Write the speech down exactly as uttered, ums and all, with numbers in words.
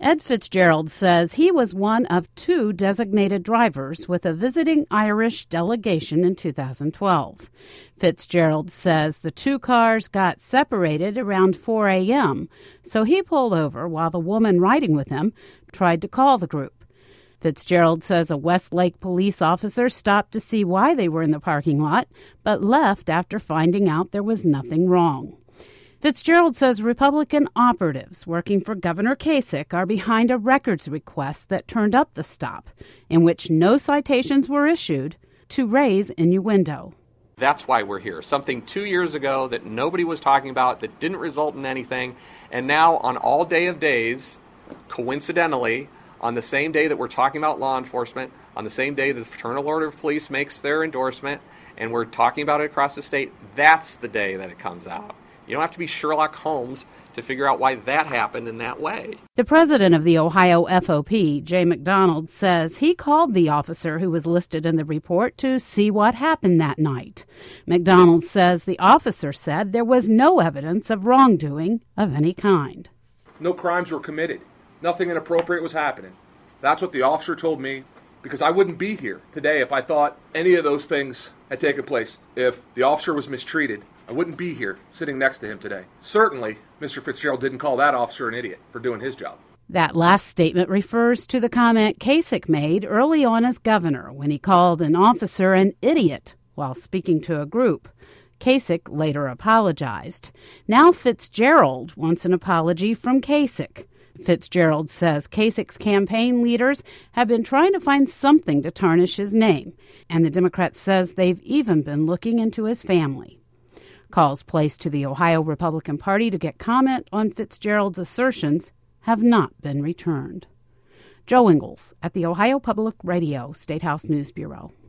Ed Fitzgerald says he was one of two designated drivers with a visiting Irish delegation in two thousand twelve. Fitzgerald says the two cars got separated around four a.m., so he pulled over while the woman riding with him tried to call the group. Fitzgerald says a Westlake police officer stopped to see why they were in the parking lot, but left after finding out there was nothing wrong. Fitzgerald says Republican operatives working for Governor Kasich are behind a records request that turned up the stop, in which no citations were issued, to raise innuendo. That's why we're here. Something two years ago that nobody was talking about, that didn't result in anything, and now on all day of days, coincidentally, on the same day that we're talking about law enforcement, on the same day that the Fraternal Order of Police makes their endorsement, and we're talking about it across the state, that's the day that it comes out. You don't have to be Sherlock Holmes to figure out why that happened in that way. The president of the Ohio F O P, Jay McDonald, says he called the officer who was listed in the report to see what happened that night. McDonald says the officer said there was no evidence of wrongdoing of any kind. No crimes were committed. Nothing inappropriate was happening. That's what the officer told me, because I wouldn't be here today if I thought any of those things had taken place. If the officer was mistreated, I wouldn't be here sitting next to him today. Certainly, Mister Fitzgerald didn't call that officer an idiot for doing his job. That last statement refers to the comment Kasich made early on as governor when he called an officer an idiot while speaking to a group. Kasich later apologized. Now Fitzgerald wants an apology from Kasich. Fitzgerald says Kasich's campaign leaders have been trying to find something to tarnish his name, and the Democrat says they've even been looking into his family. Calls placed to the Ohio Republican Party to get comment on Fitzgerald's assertions have not been returned. Joe Ingles at the Ohio Public Radio State House News Bureau.